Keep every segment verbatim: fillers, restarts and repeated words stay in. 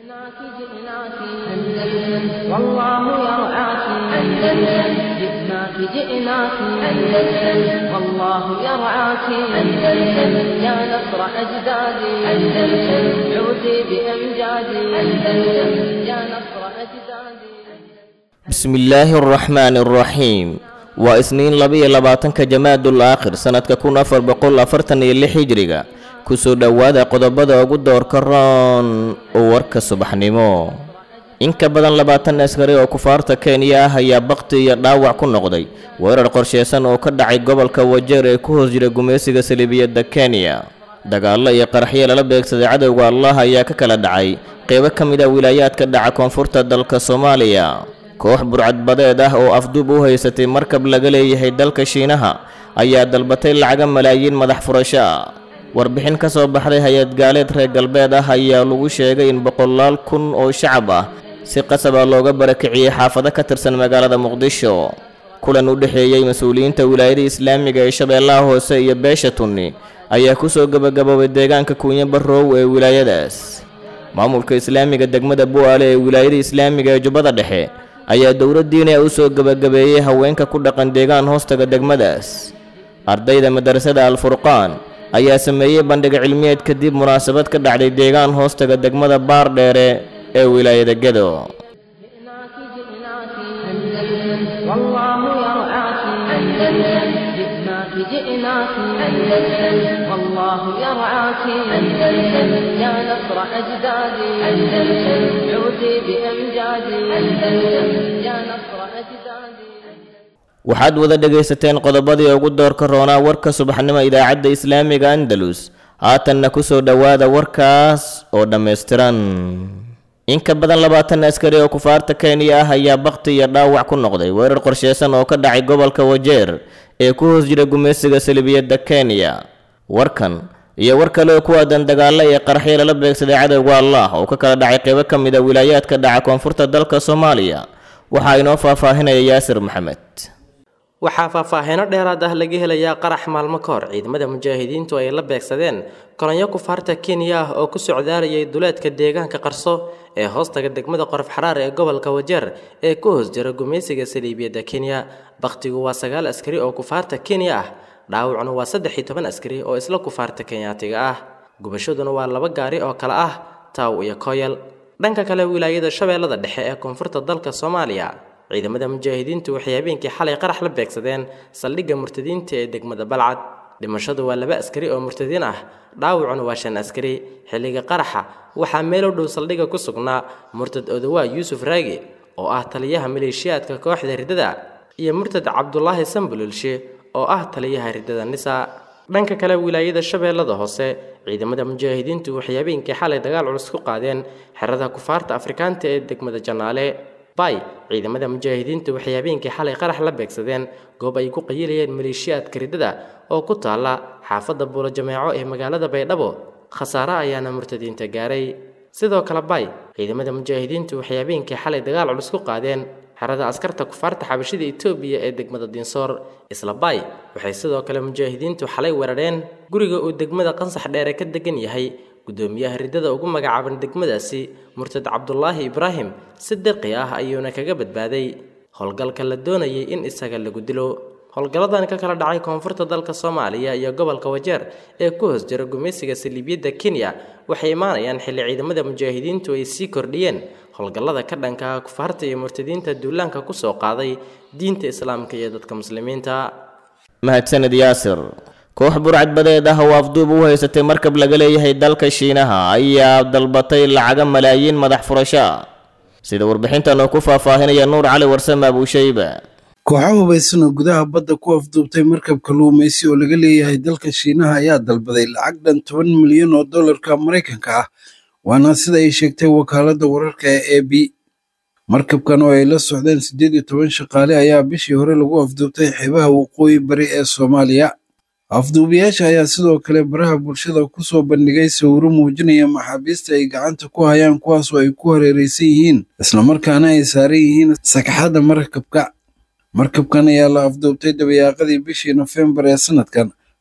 جئناك جئناك أندلس والله يرعاك أندلس جئناك جئناك أندلس والله يرعاك أندلس يا نصر أجدادي أندلس عودي بأمجادي أندلس يا نصر أجدادي بسم الله الرحمن الرحيم وإسنين لبي لباتنك جماد الآخر سنة كون أفر بقول أفرتن يلي حجريغا kusoo dhawaada qodobada ugu doorka roon oo warka subaxnimo in ka badan labaatan askari oo kufaarta Kenya ah ayaa baqti iyo dhaawac ku noqday weerar qorsheysan oo ka dhacay gobolka Wajir ee ku hoos jira gumeysiga Salibiyada Kenya dagaalo iyo qaraxyo lala beegsaday cadawga Allah ayaa ka kala dhacay qaybo kamid ah wilaayadka dhaca koonfurta dalka Soomaaliya koox burcad badeed ah oo afduub u haysatay markab laga leeyahay dalka Shiinaha ayaa dalbatay lacag malaayiin madax furasho warbixin ka soo baxday hay'ad gaaleed reer galbeed ah ayaa lagu sheegay in boqolaal kun oo shacab ah si qasab ah looga barakiciyay xaafado ka tirsan magaalada Muqdisho kulan u dhaxeeyay mas'uuliyiinta wilaayada Islaamiga ee Shabeellaha Hoose iyo Beesha Tunni ayaa ku soo gabagabowday deegaanka Kuunya Barrow ee wilaayadaas maamulka Islaamiga degmada Bu'aale ee wilaayada Islaamiga ee Jubbada Dhexe ayaa dowladdiina u soo gabagabeeyay haweenka ku dhaqan deegaan hoostaga degmadaas ardayda madrasada Al-Furqaan ayaa sameeyay bandhig cilmiyeed kadib munaasabad ka dhacday deegaan hoostaga degmada Baardheere ee wilaayada Gedo جئناك جئناك أندلس والله يرعاك أندلس جئناك جئناك أندلس والله يرعاك أندلس يا نصر أجدادي أندلس عودي بأمجادي أندلس يا نصر أجدادي waxaad wada dhageysateen qodobadii ugu doorka roona warka subaxnimo idaacadda Islaamiga Andalus haatanna ku soo dhawaada warkaas oo dhameystiran in ka badan labaatan askari oo kufaarta Kenya ah ayaa baqti iyo dhaawac ku noqday weerar qorsheysan oo ka dhacay gobolka Wajir ee ku hoos jira gumeysiga Salibiyada Kenya warkan iyo war kale oo ku aadan dagaalo iyo qaraxyo lala beegsaday cadawga Allah oo ka kala dhacay qaybo kamid ah wilaayadka dhaca koonfurta dalka Soomaaliya waxa inoo faahfaahinaya Yaasir Maxamed waxaa faahfaahino dheeraad ah laga helayaa qarax maalmo ka hor ciidamada mujaahidiintu ay la beegsadeen kolonyo kufaarta Kenya ah oo ku socdaalay duleedka deegaanka Qarso ee hoostaga degmada Qorf Xaraar ee gobolka Wajir ee ku hoos jira gumeysiga Salibiyada Kenya baqtigu waa sagaal askari oo kufaarta Kenya ah dhaawacna waa saddex iyo toban askari oo isla kufaarta Kenyaatiga ah gubashaduna waa laba gaari oo kala ah Taaw iyo Koyal dhanka kale wilaayada Shabeellada Dhexe ee koonfurta dalka Soomaaliya ciidamada mujaahidiintu waxay habeenkii xalay qarax la beegsadeen saldhigga murtadiinta ee degmada Balcad dhimashadu waa laba askari oo murtadiin ah dhaawacuna waa shan askari xilliga qaraxa waxaa meel u dhow saldhigga ku sugnaa murtad Odawaa Yuusuf Raagi oo ah taliyaha maleeshiyaadka kooxda ridada iyo murtad Cabdullaahi Sambululshe oo ah taliyaha ridada Nisa dhanka kale wilaayada Shabeellada Hoose ciidamada mujaahidiintu waxay habeenkii xalay dagaal culus ku qaadeen xerada kufaarta Afrikaanta ee degmada Janaale bay ciidamada mujaahidiintu waxay habeenkii xalay qarax la beegsadeen goob ay ku qayilayeen maleeshiyaadka ridada oo ku taala xaafadda Buulo Jameeco ee magaalada Baydhabo khasaare ayaana murtadiinta gaaray sidoo kale bay ciidamada mujaahidiintu waxay habeenkii xalay dagaal culus ku qaadeen xerada askarta kufaarta xabashida Itoobiya ee degmada Dinsoor isla bay waxay sidoo kale mujaahidiintu xalay weerareen guriga uu degmada Qansax Dheere ka degan yahay gudoomiyaha ridada ugu magacaaban degmadaasi murtad Cabdullaahi Ibraahim si deeqi ah ayuuna kaga badbaaday howlgalka la doonayay in isaga lagu dilo howlgaladan ka kala dhacay koonfurta dalka Soomaaliya iyo gobolka Wajir ee ku hoos jira gumeysiga Salibiyada Kenya waxay imaanayaan xilli ciidamada mujaahidiintu ay sii kordhiyeen howlgalada ka dhanka ah kufaarta iyo murtadiinta duulaanka ku soo qaaday diinta Islaamka iyo dadka muslimiinta mahadsanid Yaasir koox burcad badeed ah oo afduub u haysatay markab laga leeyahay dalka Shiinaha ayaa dalbatay lacag malaayiin madax furasho sida warbixintan oo ku faahfaahinaya Nuur Cali Warsame Abu Shayba kooxaha hubaysan oo gudaha badda ku afduubtay markab kalluumaysi oo laga leeyahay dalka Shiinaha ayaa dalbaday lacag dhan toban milyan oo dollarka Mareykanka ah waana sida ay sheegtay wakaaladda wararka ee A B markabkan oo ay la socdeen siddeed iyo toban shaqaale ayaa bishii hore lagu afduubtay xeebaha waqooyi bari ee Soomaaliya afduubiyaasha ayaa sidoo kale baraha bulshada ku soo bandhigay sawirro muujinaya maxaabiista ay gacanta ku hayaan kuwaas oo ay ku hareeraysan yihiin isla markaana ay saaran yihiin sagxadda markabka markabkan ayaa la afduubtay dabayaaqadii bishii November ee sanadkan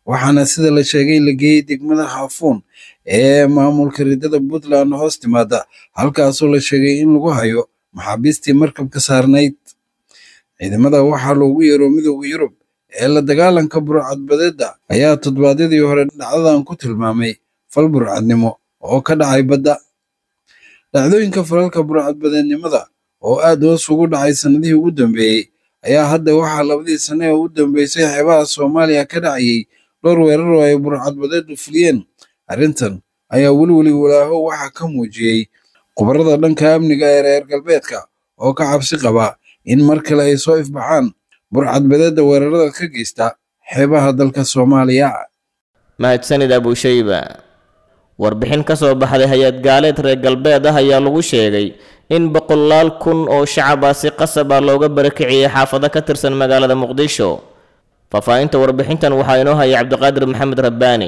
waxaana sida la sheegay la geeyey degmada haafuun ee maamulka riddada puntland hoos timaada halkaasoo la sheegay in lagu hayo maxaabiistii markabka saarnayd ciidamada waxaa loogu yeero midowda yurub ee la dagaalanka burcadbadeedda ayaa toddobaadyadii hore dhacdadan ku tilmaamay fal burcadnimo oo ka dhacay badda dhacdooyinka falalka burcadbadeednimada oo aad hoos ugu dhacay sannadihii ugu dambeeyey ayaa hadda waxaa labadii sane ee ugu dambeysay xeebaha soomaaliya ka dhacayay dhowr weerar oo ay burcadbadeeddu fuliyeen arrintan ayaa welweli walaaho waxaa ka muujiyey khubarada dhanka amniga ee reer galbeedka oo ka cabsi qaba in mar kale ay soo ifbaxaan burcadbadeedda weerarada ka geysta xeebaha dalka soomaaliya. mahadsanid abushayba. warbixin ka soo baxday hay-ad gaaleed reer galbeed ah ayaa lagu sheegay in boqolaal kun oo shacab ah si qasab ah looga barakiciyey xaafado ka tirsan magaalada muqdisho. faahfaahinta warbixintan waxaa inoo hayay cabdiqaadir maxamed rabbaani.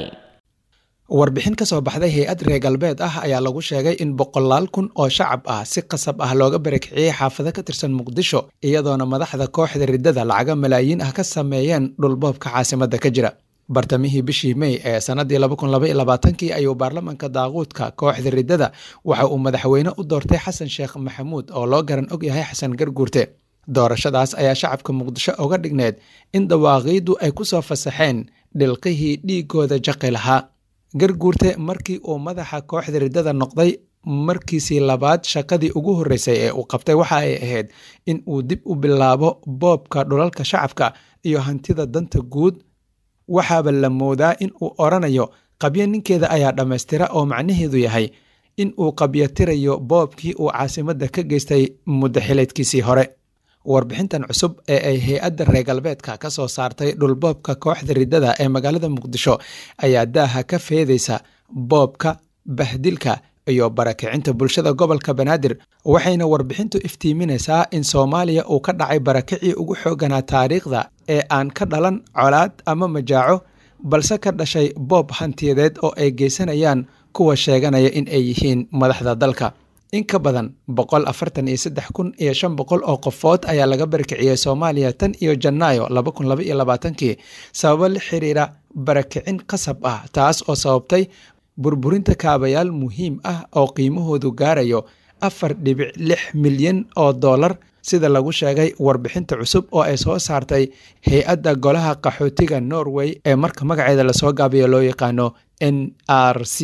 warbixin ka soo baxday hay-ad reer galbeed ah ayaa lagu sheegay in boqolaal kun oo shacab ah si qasab ah looga barakiciyey xaafado ka tirsan muqdisho iyadoona madaxda kooxda riddada lacaga malaayiin ah ka sameeyeen dhulboobka caasimadda ka jira. bartamihii bishii May ee sanadii laba kun laba iyo labaatan-kii ayuu baarlamaanka daaquudka kooxda riddada waxa uu madaxweyne u doortay xasan sheekh maxamuud oo loo garan og yahay xasan garguurte. doorashadaas ayaa shacabka muqdisho uga dhigneed in dawaaqiidu ay ku soo fasaxeen dhilqihii dhiigooda jaqi lahaa. garguurte markii uu madaxa kooxda riddada noqday markiisii labaad shaqadii ugu horreysay ee uu qabtay waxa ay ahayd in uu dib u bilaabo boobka dhulalka shacabka iyo hantida danta guud. waxaaba la moodaa in uu oranayo qabyo ninkeeda ayaa dhammaystira oo macnaheedu yahay in uu qabyotirayo boobkii uu caasimadda ka geystay muddo xileedkiisii hore. warbixintan cusub ee ay hay-adda reer galbeedka ka soo saartay dhulboobka kooxda riddada ee magaalada muqdisho ayaa daaha ka feedaysa boobka, bahdilka iyo barakicinta bulshada gobolka banaadir. waxayna warbixintu iftiiminaysaa in soomaaliya uu ka dhacay barakicii ugu xooganaa taariikhda ee aan ka dhalan colaad ama majaaco balse ka dhashay boob hantiyadeed oo ay geysanayaan kuwa sheeganaya in ay yihiin madaxda dalka. in ka badan boqol afartan iyo saddex kun iyo shan boqol oo qofood ayaa laga barakiciyey soomaaliya tan iyo janaayo laba kun laba iyo labaatan-kii sababo la xiriira barakicin qasab ah, taas oo sababtay burburinta kaabayaal muhiim ah oo qiimahoodu gaarayo afar dhibic lix milyan oo dollar sida lagu sheegay warbixinta cusub oo ay soo saartay hay-adda golaha qaxootiga Norway ee marka magaceeda lasoo gaabiyo loo yaqaano N R C.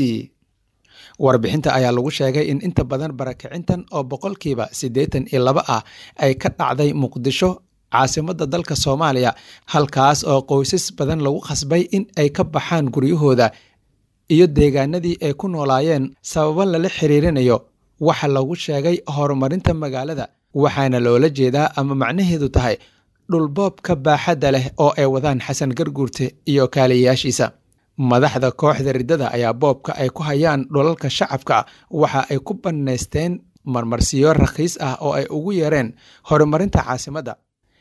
warbixinta ayaa lagu sheegay in inta badan barakicintan oo boqolkiiba siddeetan iyo laba ah ay ka dhacday muqdisho, caasimadda dalka Soomaaliya, halkaas oo qoysas badan lagu khasbay in ay ka baxaan guryahooda iyo deegaanadii ay ku noolaayeen sababo lala xiriirinayo waxa lagu sheegay horumarinta magaalada. waxaana loola jeedaa ama macnaheedu tahay dhulboobka baaxadda leh oo ay wadaan xasan garguurte iyo kaaliyayaashiisa. madaxda kooxda riddada ayaa boobka ay ku hayaan dhulalka shacabka waxa ay ku bannaysteen marmarsiyo rakhiis ah oo ay ugu yeereen horumarinta caasimadda.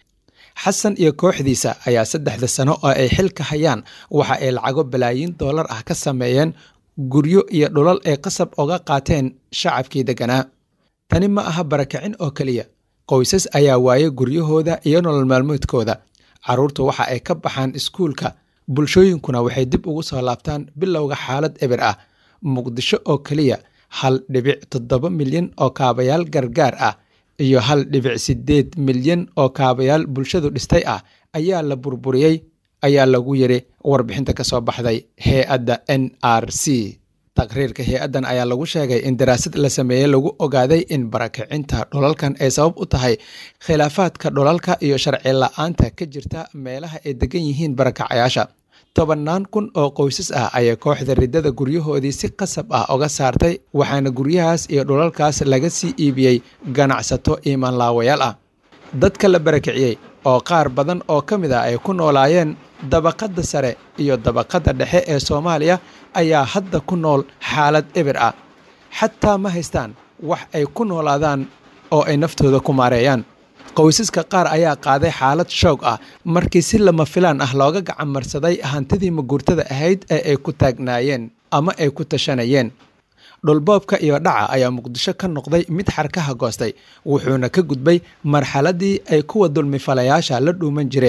xasan iyo kooxdiisa ayaa saddexda sano oo ay xilka hayaan waxa ay lacago balaayiin dollar ah ka sameeyeen guryo iyo dhulal ay qasab uga qaateen shacabkii deganaa. tani ma aha barakicin oo keliya, qoysas ayaa waayay guryahooda iyo nolol maalmoodkooda. carruurtu waxa ay ka baxaan iskuulka, bulshooyinkuna waxay dib ugu soo laabtaan bilowga xaalad eber ah. muqdisho oo keliya hal dhibic toddoba milyan oo kaabayaal gargaar ah iyo hal dhibic siddeed milyan oo kaabayaal bulshadu dhistay ah ayaa la burburiyey, ayaa lagu yiri warbixinta ka soo baxday hay-adda N R C. taqriirka hay-addan ayaa lagu sheegay in daraasad la sameeyey lagu ogaaday in barakicinta dhulalkan ay sabab u tahay khilaafaadka dhulalka iyo sharci la-aanta ka jirta meelaha ay degan yihiin barakacayaasha. tobannaan kun oo qoysas ah ayay kooxda riddada guryahoodii si qasab ah uga saartay, waxaana guryahaas iyo dhulalkaas laga sii iibiyey ganacsato iimaanlaawayaal ah. dadka la barakiciyey oo qaar badan oo ka mid ah ay ku noolaayeen dabaqadda sare iyo dabaqadda dhexe ee Soomaaliya ayaa hadda ku nool xaalad eber ah. xataa ma haystaan wax ay ku noolaadaan oo ay naftooda ku maareeyaan. qoysaska qaar ayaa qaaday xaalad shoog ah markii si lama filaan ah looga gacan marsaday hantidii maguurtada ahayd ee ay ku taagnaayeen ama ay ku tashanayeen. dhulboobka iyo dhaca ayaa muqdisho ka noqday mid xarkaha goostay, wuxuuna ka gudbay marxaladii ay kuwa dulmifalayaasha la dhuuman jireen.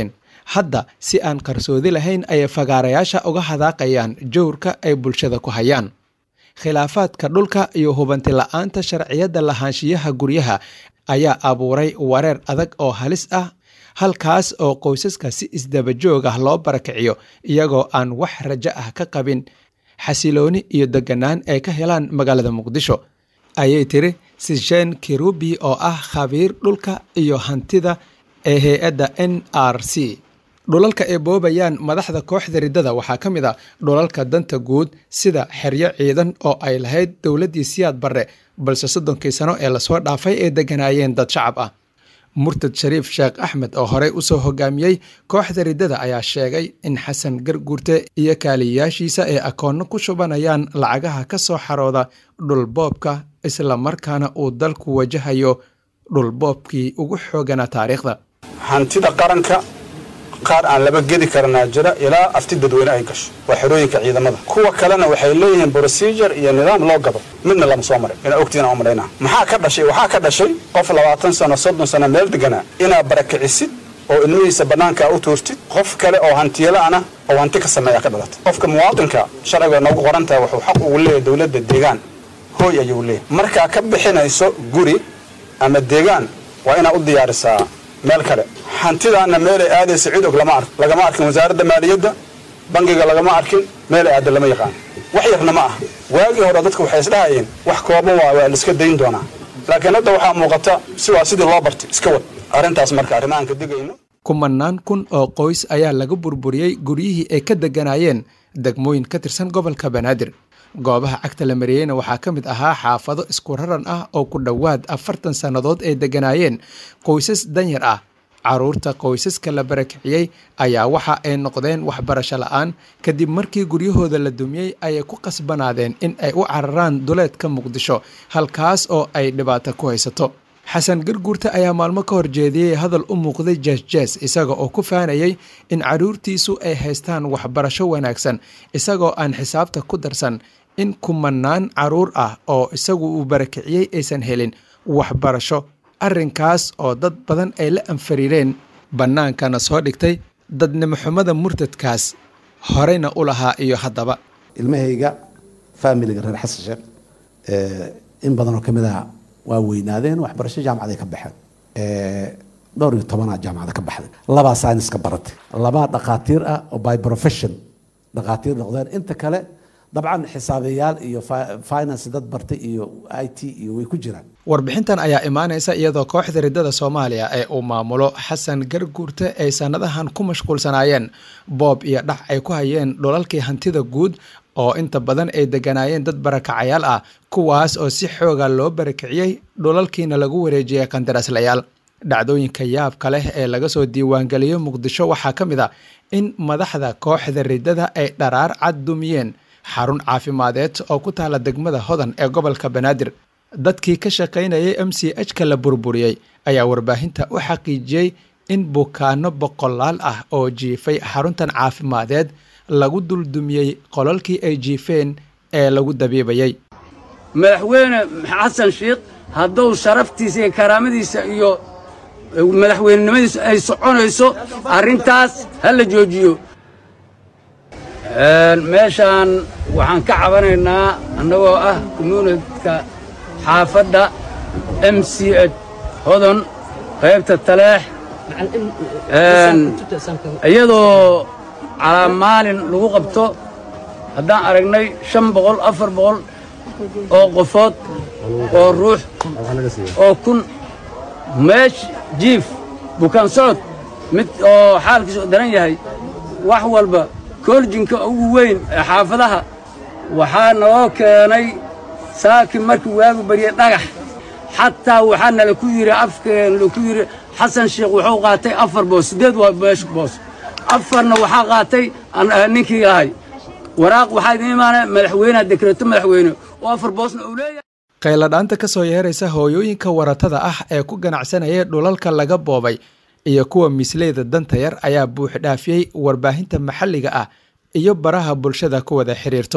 hadda si aan qarsoodi lahayn ayay fagaarayaasha uga hadaaqayaan jowrka ay bulshada ku hayaan. khilaafaadka dhulka iyo hubanti la-aanta sharciyadda lahaanshiyaha guryaha ayaa abuuray wareer adag oo halis ah, halkaas oo qoysaska si isdabajoog ah loo barakiciyo iyagoo aan wax rajo ah ka qabin xasilooni iyo deganaan ay ka helaan magaalada muqdisho, ayay tiri Sishen Kirubi oo ah khabiir dhulka iyo hantida ee hay-adda N R C. dhulalka ay boobayaan madaxda kooxda riddada waxaa ka mid a dhulalka danta guud sida xeryo ciidan oo ay lahayd dowladdii Siyaad Barre, balse soddonkii sano ee lasoo dhaafay ay deganaayeen dad shacab ah. Murtad Shariif Sheekh Axmed oo horey usoo hogaamiyey kooxda riddada ayaa sheegay in Xasan Garguurte iyo kaaliyayaashiisa ay akoonno ku shubanayaan lacagaha ka soo xarooda dhulboobka, isla markaana uu dalku wajahayo dhulboobkii ugu xooganaa taariikhda. hantida qaranka qaar aan laba gedi karanaa jira ilaa afti dadweyne ay gasho waa xerooyinka ciidamada. kuwa kalena waxay leeyihiin procedure iyo nidaam loo gado, midna lama soo maray ina ogtiina oo marayna. maxaa ka dhashay waxaa ka dhashay qof labaatan sano soddon sano meel deganaa inaa barakicisid oo ilmihiisa banaanka u tuurtid, qof kale oo hantiyalaana oo hanti ka sameeya ka dhalatay. qofka muwaadinka sharciga noogu qoran tahay wuxuu xaq ugu leeyahay dowladda deegaan hooy ayuu leeyahay. markaa ka bixinayso guri ama deegaan waa inaa u diyaarisaa meel kale. hantidaana meelay aadaysa cid og lama ark lagama arkin wasaaradda maaliyadda, bangiga lagama arkin, meelay aada lama yaqaan. wax yarna ma ah. waagii hore dadku waxay isdhahayeen wax kooban waa waa la iska dayn doonaa, laakiin hadda waxaa muuqata si waa sidii loo bartay iska wad. arrintaas marka arrimahan ka digayno. kumanaan kun oo qoys ayaa laga burburiyey guryihii ay ka deganaayeen degmooyin ka tirsan gobolka Banaadir. goobaha cagta la mariyeyna waxaa ka mid ahaa xaafado isku raran ah oo ku dhowaad afartan sannadood ay deganaayeen qoysas danyar ah. caruurta qoysaska la barakiciyey ayaa waxa ay noqdeen waxbarasho la'aan kadib markii guryahooda la dumiyey ayay ku qasbanaadeen in ay u cararaan duleedka Muqdisho, halkaas oo ay dhibaato ku haysato. Xasan Garguurte ayaa maalmo ka horjeediyey hadal u muuqday jees-jees isaga oo ku faanayay in caruurtiisu ay haystaan waxbarasho wanaagsan, isagoo aan xisaabta ku darsan in kumanaan caruur ah oo isagu uu barakiciyey aysan helin waxbarasho, arrinkaas oo dad badan ay la anfariireen, bannaankana soo dhigtay dadnimo xumada murtadkaas horeyna u lahaa iyo haddaba. ilmahayga faamiliga reer xasan sheekh in badan oo ka mid ah waa weynaadeen, waxbarasho jaamacaday ka baxeen. dhowr iyo tobanaa jaamacada ka baxday, labaa saynis ka baratay, labaa dhakhaatiir ah oo by profession dhakhaatiir noqdeen. inta kale dabcan xisaabiyaal iyo finance dad bartay iyo I T iyo way ku jiraan. warbixintan ayaa imaanaysa iyadoo kooxda riddada Soomaaliya ee uu maamulo Xasan Garguurte ay sanadahan ku mashquulsanaayeen boob iyo dhac ay ku hayeen dhulalkii hantida guud oo inta badan ay deganaayeen dad barakacayaal ah, kuwaas oo si xooga loo barakiciyey dhulalkiina lagu wareejiyey qandaraaslayaal. dhacdooyinka yaabka leh ee laga soo diiwaangeliyo Muqdisho waxaa ka mid ah in madaxda kooxda riddada ay dharaar cad dumiyeen xarun caafimadeed oo ku taala degmada Hodan ee gobolka Banaadir. dadkii ka shaqaynayay M C H-ka la burburiyey ayaa warbaahinta u xaqiijiyey in bukaano boqolaal ah oo jiifay xaruntan caafimadeed lagu duldumiyey qolalkii ay jiifeen ee lagu dabiibayay. madaxweyne xasan sheekh hadduu sharaftiisa iyo karaamadiisa iyo madaxweynenimadiisa ay soconayso arrintaas ha la joojiyo. meeshaan waxaan ka cabanaynaa annagoo ah communityka xaafadda M C H Hodan qaybta Taleex, iyadoo calaa maalin lagu qabto haddaan aragnay shan boqol afar boqol oo qofood oo ruux oo kun meesh jiif bukaan socod mid oo xaalkiisu daran yahay. wax walba koljinka ugu weyn ee xaafadaha waxaa noo keenay saakin markii waagu bariyay dhagax. xataa waxaa nala ku yidhi afkeen laku yidhi xasan sheekh wuxuu qaatay afar boos sideed waa meesh boos afarna waxaa qaatay ninkii ahay waraaq waxaa idin imaanay madaxweynaha dekreeto madaxweyne oo afar boosna uu leeyahay. qayladhaanta ka soo yeeraysa hooyooyinka waratada ah ee ku ganacsanaya dhulalka laga boobay iyo kuwa misleyda danta yar ayaa buux dhaafiyey warbaahinta maxalliga ah iyo baraha bulshada ku wada xiriirto.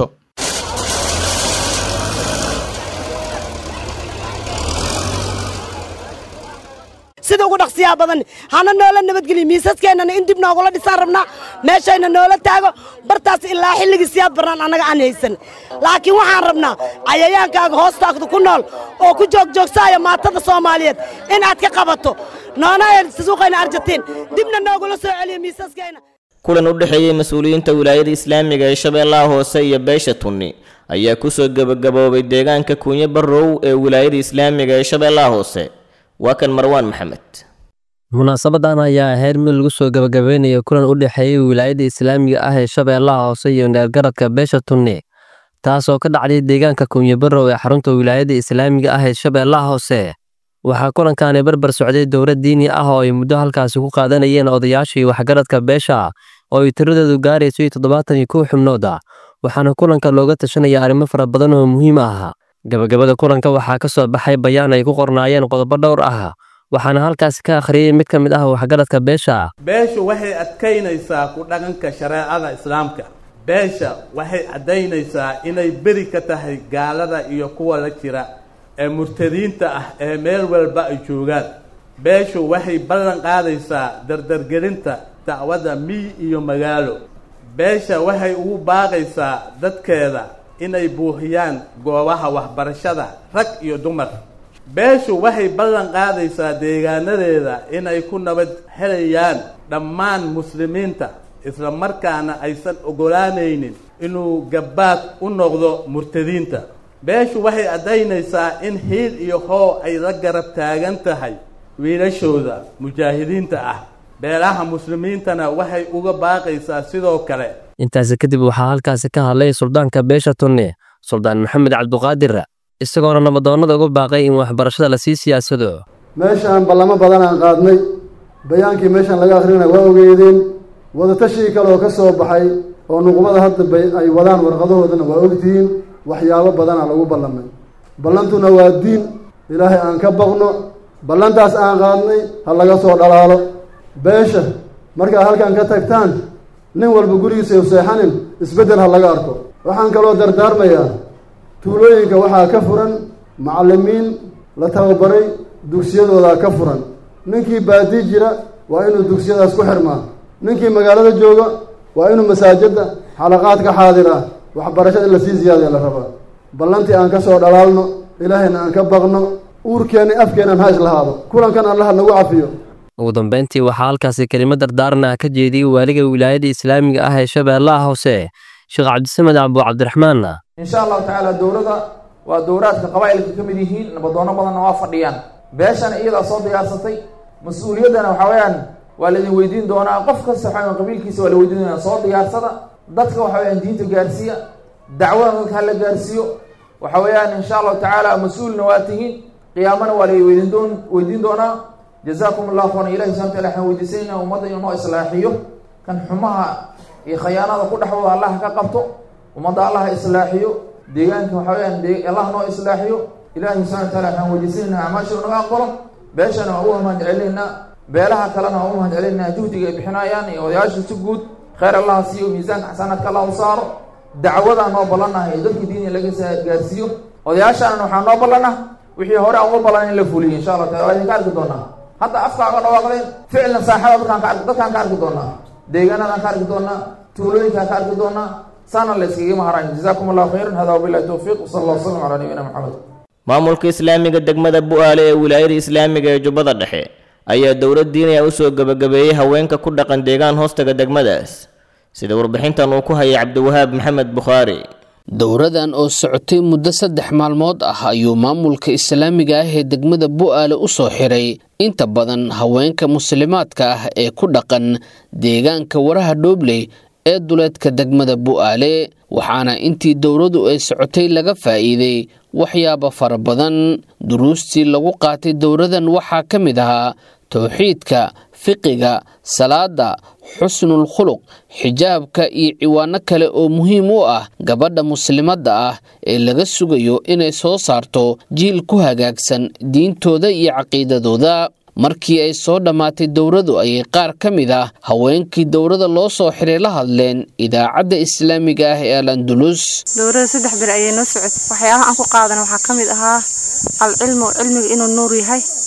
sida ugu dhaqsiyaa badan hana noola nabadgeliyo miisaskeenana in dib noogula dhisaan rabnaa meeshayna noola taago bartaas ilaa xilligii siyaad barnaan annaga aan haysan laakiin waxaan rabnaa cayayaankaaga hoostaagda ku nool oo ku joogjoogsaaya maatada soomaaliyeed inaad ka qabato noona suuqayna arjatiin dibna noogula soo celiyo miisaskeena kulan u dhexeeyay mas'uuliyiinta wilaayada islaamiga ee shabeellaha hoose iyo beesha tunni ayaa ku soo gabagaboobay deegaanka Kuunyo Barrow ee wilaayada islaamiga ee shabeellaha hoose waa kan Marwaan Maxamed munaasabadan ayaa ahayd mid lagu soo gabagabeynayo kulan u dhexeeyay wilaayada islaamiga ah ee shabeellaha hoose iyo neergaradka beesha tunni taasoo ka dhacday deegaanka Kuunyo Barrow ee xarunta wilaayada islaamiga ah ee shabeellaha hoose waxaa kulankan barbar socday dowlad diini ah oo ay muddo halkaasi ku qaadanayeen odayaashii waxgaradka beesha oo ay tiradoodu gaarayso toddobaatan iyo kow xubnood waxaana kulanka looga tashanaya arrimo fara badan oo muhiim ah gabagabada kulanka waxaa ka soo baxay bayaan ay ku qornaayeen qodobo dhowr ah waxaana halkaas ka akhriyay mid ka mid ah waxgaradka beesha beesha waxay adkaynaysaa ku dhaqanka shariicada islaamka beesha waxay cadaynaysaa inay beri ka tahay gaalada iyo kuwa la jira ee murtadiinta ah ee meel walba ay joogaan beeshu waxay ballan qaadaysaa dardargelinta dacwada miyi iyo magaalo beesha waxay ugu baaqaysaa dadkeeda inay buuxiyaan goobaha waxbarashada rag iyo dumar beeshu waxay ballan qaadaysaa deegaanadeeda inay ku nabad helayaan dhammaan muslimiinta isla markaana aysan ogolaanaynin inuu gabbaad u noqdo murtadiinta beeshu waxay caddaynaysaa in hiil iyo hoo ay la garab taagan tahay wiilashooda mujaahidiinta ah beelaha muslimiintana waxay uga baaqaysaa sidoo kale intaasi kadib waxaa halkaasi ka hadlay suldaanka beesha tunni suldaan maxamed cabduqaadir isagoona nabadoonnada uga baaqay in waxbarashada la sii siyaasado meeshaan ballamo badan aan qaadnay bayaankii meeshaan laga akhrina waa ogeedeen wadatashii kale oo ka soo baxay oo nuqbada hadda ay wadaan warqadahoodana waa ogtihiin waxyaabo badanaa lagu ballamay ballantuna waa diin ilaahay aan ka baqno ballantaas aan qaadnay ha laga soo dhalaalo beesha markaad halkan ka tagtaan nin walba gurigiisa u seexanin isbeddel ha laga arko waxaan kaloo dardaarmayaa tuulooyinka waxaa ka furan macallimiin la tababaray dugsiyadoodaa ka furan ninkii baadii jira waa inuu dugsiyadaas ku xirmaa ninkii magaalada jooga waa inuu masaajidda xalaqaad ka xaadiraa waxbarashada in lasii ziyaadaya la rabaa ballantii aan ka soo dhalaalno ilaahayna aan ka baqno uurkeenna afkeennan ha islahaado kulankan allaha nagu cafiyo ugu dambeyntii waxaa halkaasi kelimad dardaarna ka jeediyey waaliga wilaayada islaamiga ah ee shabeellaha hoose sheekh cabdisamed cabdu cabdiraxmaan insha allahu tacaala dowladda waa dowlaadka qabaa'ilka ka mid yihiin nabadoono badanna waa fadhiyaan beeshana iyadaa soo diyaarsatay mas-uuliyaddana waxaa weeyaan waa laidin weydiin doonaa qof kasta waxaa qabiilkiisa waa la weydiin doonaa soo diyaarsada dadka waxa weyaan diinta gaarsiiya dacwada dadka hala gaarsiiyo waxa weeyaan insha allahu tacaala mas-uulna waa tihiin qiyaamana waa la weydiin doon weydiin doonaa jazaakum allahu khayran ilahi subhana wataala waxaan weydiisanayna ummadda inuu noo islaaxiyo kan xumaha iyo khayaanada ku dhexdooda allah ka qabto ummadda allah islaaxiyo deegaanka waxa weeyaan allah noo islaaxiyo ilahi subhana wataala waxaan weydiisanayna acmaasha naga aqbalo beeshana waa u mahad celinaynaa beelaha kalena waa u mahad celinaynaa juhdiga ay bixinayaan iyo odayaasha si guud khayr allah siiyo miisaanka xasanaadka allah u saaro dacwadaa noo ballanaha ee dadka diiniga laga gaarsiiyo odayaashana waxaa noo ballana wixii hore aan uga ballan in la fuliyo insha allah taala waa idinka arki doonaa hadda afkaaga dhawaaqdeen ficilna saaxada dadkaan ka arki dadkaan ka arki doonaa deegaanadaan ka arki doonaa tuulooyinkaan ka arki doonaa saana la iskaga maharayn jazaakum allahu khayran hada wabillahi tawfiiq wa sallallahu wasallam calaa nabiyina maxamed maamulka islaamiga degmada bu'aale ee wilaayada islaamiga ee jubbada dhexe ayaa dowlad diiniya u soo gabagabeeyey haweenka ku dhaqan deegaan hoostaga degmadaas sida warbixintan uu ku hayay cabdiwahaab maxamed bukhaari dowradan oo socotay muddo saddex maalmood ah ayuu maamulka islaamiga ah ee degmada bu'aale u soo xiray inta badan haweenka muslimaadka ah ee ku dhaqan deegaanka waraha dhoobley ee duleedka degmada bu'aale waxaana intii dowradu ay socotay laga faa'iiday waxyaabo fara badan duruustii lagu qaatay dowradan waxaa ka mid ahaa towxiidka fiqiga salaada xusnul khuluq xijaabka iyo ciwaano kale oo muhiim u ah gabadha muslimadda ah ee laga sugayo inay soo saarto jiil ku hagaagsan diintooda iyo caqiidadooda markii ay soo dhammaatay dowradu ayay qaar ka mid ah haweenkii dowrada loo soo xiray la hadleen idaacadda islaamiga ah ee al andulus dowrada saddex bir ayay noo socotay waxyaabaha aan ku qaadan waxaa ka mid ahaa alcilmu cilmiga inuu nuur yahay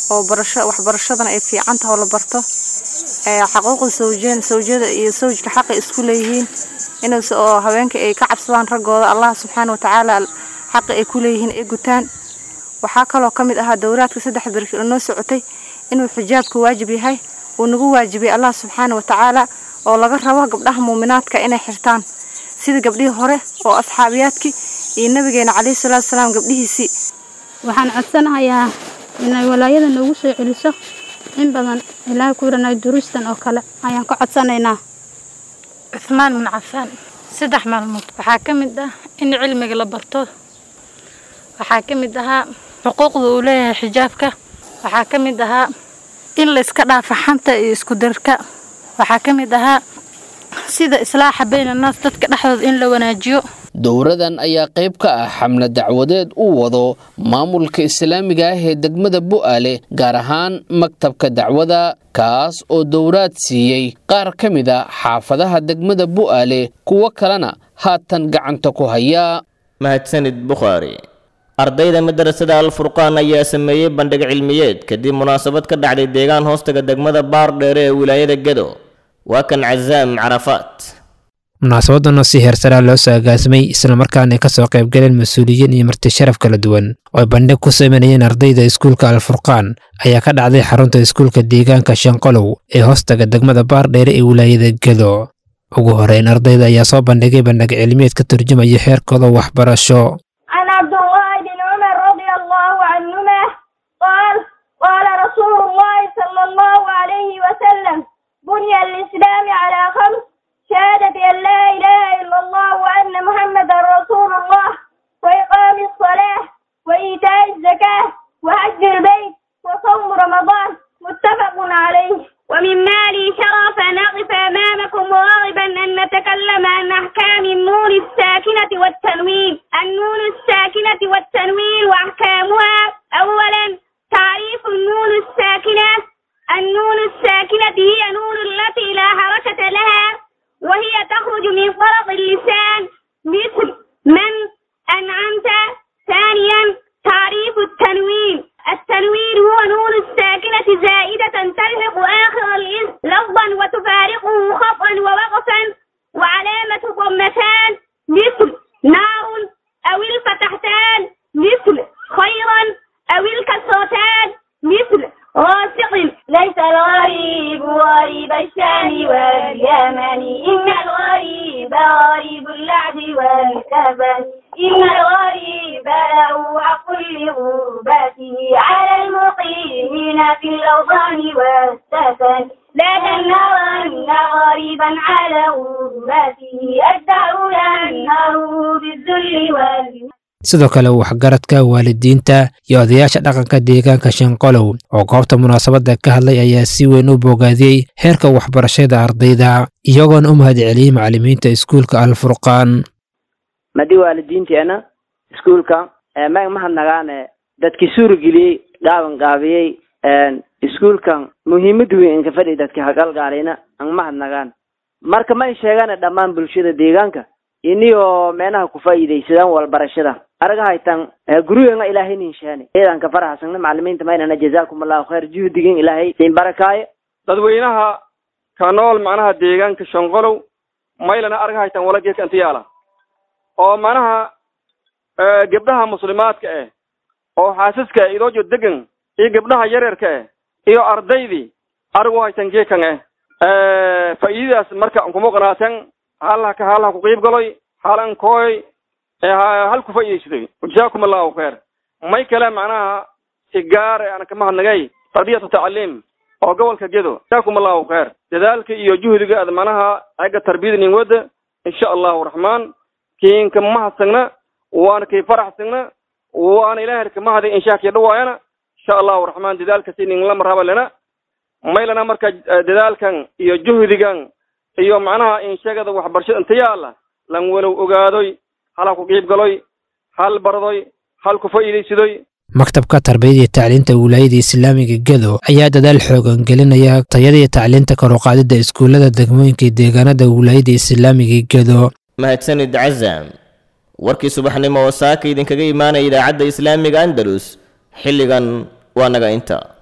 oo barasho waxbarashadana ay fiican tahay oo la barto ee xaquuqda sawjeen sawjada iyo sawjka xaq isku leeyihiin inuu soo haweenka ay ka cabsadaan ragooda Allah subhanahu wa ta'ala xaq ay ku leeyihiin ay gutaan waxa kale oo kamid ah dowraadka saddex bir oo noo socotay inuu xijaabku waajib yahay oo nagu waajibay Allah subhanahu wa ta'ala oo laga rabo gabdhaha muuminaadka inay xirtaan sida gabdhihii hore oo asxaabiyaadkii iyo nabigeena kaleey salaatu salaam gabdhihiisi waxaan codsanayaa inay walaayada nagu soo celiso in badan ilaa ku ranay duruustan oo kale ayaan ka codsanaynaa Uthman bin Affan saddex maalmood waxa kamid ah in cilmiga la barto waxa kamid ah xuquuqda uu leeyahay xijaabka waxa kamid ah in la iska dhaafo xanta iyo isku darka waxa kamid ah sida islaaxa bayna naas dadka dhexdooda in la wanaajiyo dowradan ayaa qayb ka ah xamle dacwadeed uu wado maamulka islaamiga ah ee degmada Bu'aale gaar ahaan maktabka dacwada kaas oo dowraad siiyay qaar ka mid ah xaafadaha degmada Bu'aale kuwa kalena haatan gacanta ku haya mahadsanid Bukhari ardayda madrasada Al-Furqaan ayaa sameeyay bandhig cilmiyeed kadib munaasabad ka dhacday deegaan hoostaga degmada Baardheer ee wilaayada Gedo waa kan Cazaam Carafaat munaasabadan si heersara loo soo agaasimay isla markaana ka soo qayb galeen mas'uuliyiin iyo marti sharaf kala duwan oo bandhig ku sameeyeen ardayda iskuulka Al-Furqaan ayaa ka dhacday xarunta iskuulka deegaanka Shanqolow ee hoostaga degmada Baardheer ee wilaayada Gedo ugu horeyn ardayda ayaa soo bandhigay bandhig cilmiyeed ka turjumaya heerkooda waxbarasho عن عبد الله بن عمر رضي الله عنهما قال قال رسول الله صلى الله عليه وسلم بني الإسلام على خمس شهادة أن لا إله إلا الله وأن محمدا رسول الله وإقام الصلاة وإيتاء الزكاة وحج البيت وصوم رمضان متفق عليه ومن مالي شرف أن أقف أمامكم راغبا أن نتكلم عن أحكام النون الساكنة والتنوين النون الساكنة والتنوين وأحكامها أولا تعريف النون الساكنة النون الساكنة هي نون التي لا حركة لها وهي تخرج من فرق اللسان مثل من أنعمت ثانيا تعريف التنوين التنوين هو نون الساكنة زائدة تلحق آخر الاسم لفظا وتفارقه خطأ ووقفا وعلامة ضمتان مثل نار أو الفتحتان مثل خيرا أو الكسرتان مثل راسق ليس الغريب غريب الشام واليمن إن الغريب غريب اللعب والكبن إن الغريب له حق لغربته على المقيمين في الأوطان والسكن لا تنهرن غريبا على غربته الدهر ينهره بالذل والمن sidoo kale waxgaradka waalidiinta iyo odayaasha dhaqanka deegaanka Shanqolow oo goobta munaasabada ka hadlay ayaa si weyn u bogaadiyay heerka waxbarashada ardayda iyagoona u mahadceliyay macallimiinta iskuulka Al-Furqaan madi waalidiinteena iskuulka ma mahadnagaane dadkii suurgeliyay gaaban gaabiyay iskuulkan muhiimad weyn ka fadhiya dadka haqalgaalina aan mahadnagaan marka ma sheegaan dhammaan bulshada deegaanka iniyo meenaha ku faa'iideysadaan walbarashada araga haytan guriga ilaahay nin shaani eedan ka faraxsan macallimiinta maayna jazaakumullahu khayr juhdigan ilaahay siin barakaayo dadweynaha ka nool macnaha deegaanka Shanqolow maylana araga haytan wala geedka antiyaala oo macnaha gabdhaha muslimaadka ah oo xaasaska idoo jooga degan iyo gabdhaha yaryarka ah iyo ardaydii aragu haytan geedkan ah faa'iidaas marka kuma qanaatan Allah ka halaha ku qeyb galay halan kooy ee hal ku faa'iideysay jazaakumullahu khayr may kala macnaha sigaar aan ka mahadnagay tarbiyatu tacliim oo gobolka Gedo jazaakumullahu khayr dadaalka iyo juhdiga aad macnaha aga tarbiyadin wada insha Allah rahmaan kiin ka mahadsanna waan kay faraxsanna waan ilaahay ka mahad insha Allah dhawaayana insha Allah rahmaan dadaalka siin la marhaba lana maylana marka dadaalkan iyo juhdigan iyo macnaha in sheegada waxbarashada inta yaala lan walow ogaadoy hala ku qeyb galoy hal bardoy hal ku faa'iideysadoy maktabka tarbiyada iyo tacliinta wilaayada islaamiga Gedo ayaa dadaal xoogan gelinaya tayada iyo tacliinta kor u qaadida iskuulada degmooyinka deegaanada wilaayada islaamiga Gedo mahadsanid Cazaam warkii subaxnimo oo saaka idinkaga imaanay idaacadda islaamiga Andalus xilligan waa naga inta